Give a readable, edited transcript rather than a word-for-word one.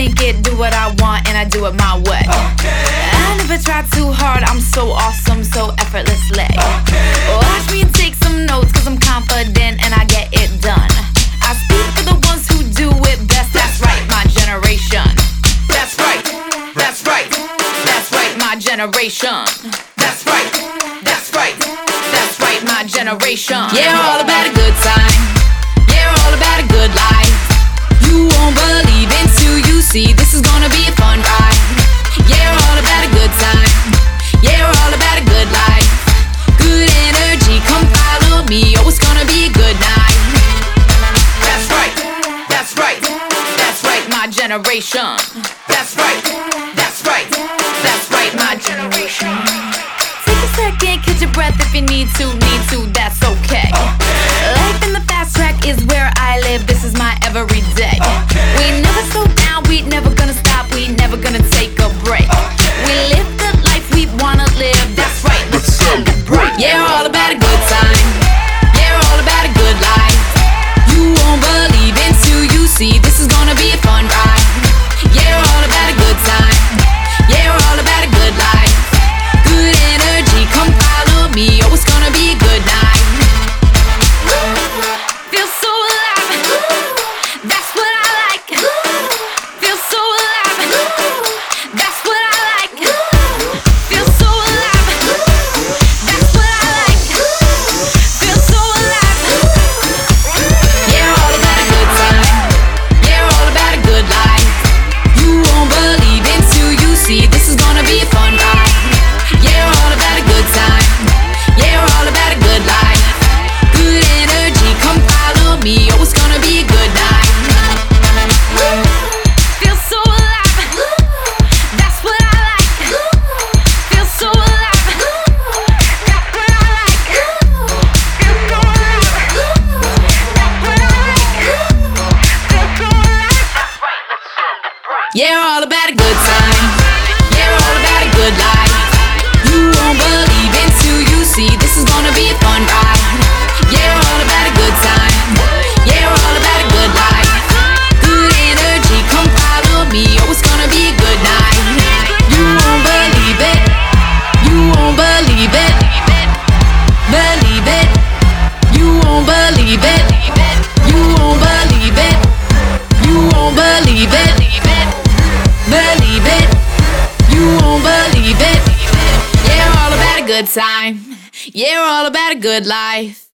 think it, do what I want, and I do it my way. I never try too hard, I'm so awesome, so effortlessly. Watch me and take some notes, cause I'm confident and I get it done. I speak for the ones who do it best, that's right, my generation. That's right, that's right, that's right, my generation. That's right, that's right, that's right, my generation. Yeah, we're all about a good time. Yeah, we're all about a good life. You won't believe until you see. This is gonna be a fun ride. Yeah, we're all about a good time. Yeah, we're all about a good life. Good energy, come follow me. Oh, it's gonna be a good night. That's right, that's right, that's right, my generation. That's right, that's right, that's right, my generation. Take a second, catch your breath if you need to, that's okay. Life in the fast track is where I live, this is my everyday. We never slow down, we never gonna stop, we never gonna take a break. We live the life we wanna live, that's right, let's celebrate. Yeah, we're all about a good time. Yeah, we're all about a good life. You won't believe until you see, this is gonna be a fun ride. Yeah, we're all about a good time. Yeah, we're all about a good life. Good energy, come follow me. Oh, it's gonna be a good night. Feel so alive. That's what I like. Feel so alive. That's what I like. Feel so alive. That's what I like. Feel so alive. Yeah, we're all about a good time. Yeah, we're all about a good life. You won't believe until you see. This is gonna be a fun ride. Yeah, we're all about a good time. Yeah, we're all about a good life. Good energy, come follow me. Oh, it's gonna be a good night. Feel so alive. That's what I like. Feel so alive. That's what I like. Feel so alive. That's what I like. Feel so alive. Yeah, we're all about a good time. Yeah, we're all about a good life. You won't believe until you see. This is gonna be a fun ride. Yeah, we're all about a good time. Yeah, we're all about a good life. Good energy, come follow me. Oh, it's gonna be a good night. You won't believe it. You won't believe it. Believe it. You won't believe it. You won't believe it. You won't believe it. Believe it. You won't believe it. Yeah, we're all about a good time. Yeah, we're all about a good life.